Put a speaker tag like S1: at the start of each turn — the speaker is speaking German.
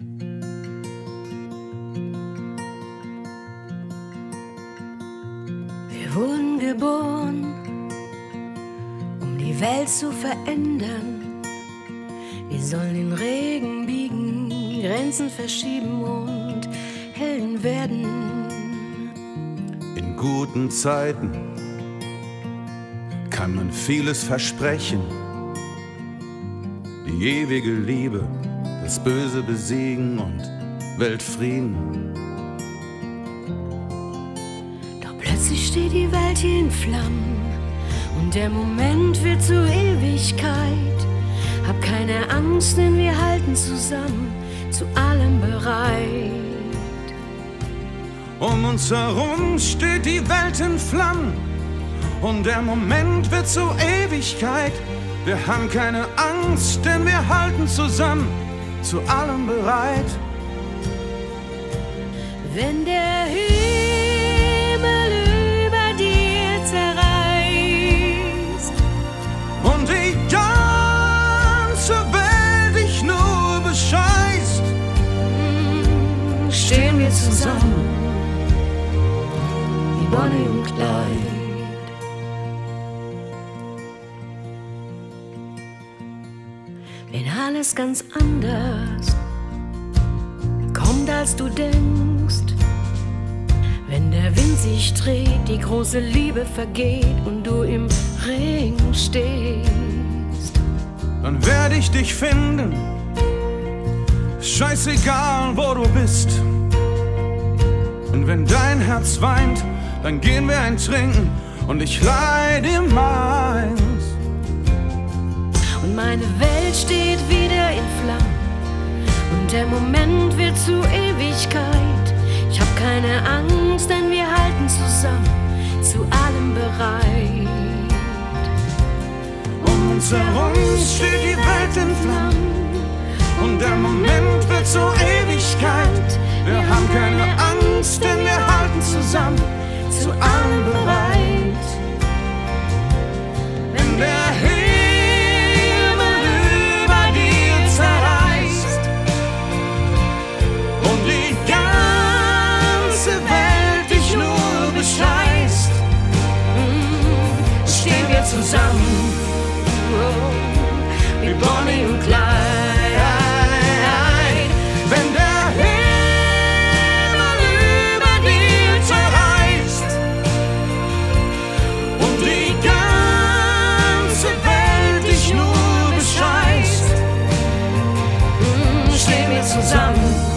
S1: Wir wurden geboren, um die Welt zu verändern. Wir sollen den Regen biegen, Grenzen verschieben und Helden werden.
S2: In guten Zeiten kann man vieles versprechen. Die ewige Liebe, das Böse besiegen und Weltfrieden.
S1: Doch plötzlich steht die Welt hier in Flammen und der Moment wird zur Ewigkeit. Hab keine Angst, denn wir halten zusammen, zu allem bereit.
S2: Um uns herum steht die Welt in Flammen und der Moment wird zur Ewigkeit. Wir haben keine Angst, denn wir halten zusammen, zu allem bereit.
S1: Wenn der Himmel über dir zerreißt
S2: und die ganze Welt dich nur bescheißt,
S1: stehen wir zusammen wie Bonnie und Clyde. Wenn alles ganz anders kommt, als du denkst, wenn der Wind sich dreht, die große Liebe vergeht und du im Regen stehst,
S2: dann werde ich dich finden, scheißegal wo du bist. Und wenn dein Herz weint, dann gehen wir ein Trinken und ich leih dir meins.
S1: Und meine Welt steht wieder in Flammen und der Moment wird zur Ewigkeit. Ich hab keine Angst, denn wir halten zusammen, zu allem bereit.
S2: Um uns herum steht die Welt in Flammen und der Moment wird zur Ewigkeit. Wir haben keine Angst, denn wir halten zusammen, zu allem bereit. Wenn der Himmel über dir zerreißt und die ganze Welt dich nur bescheißt,
S1: Stehen wir zusammen, wie Bonnie und Clyde.
S2: wenn der Himmel über dir zerreißt und die ganze Welt dich nur bescheißt,
S1: Stehen wir zusammen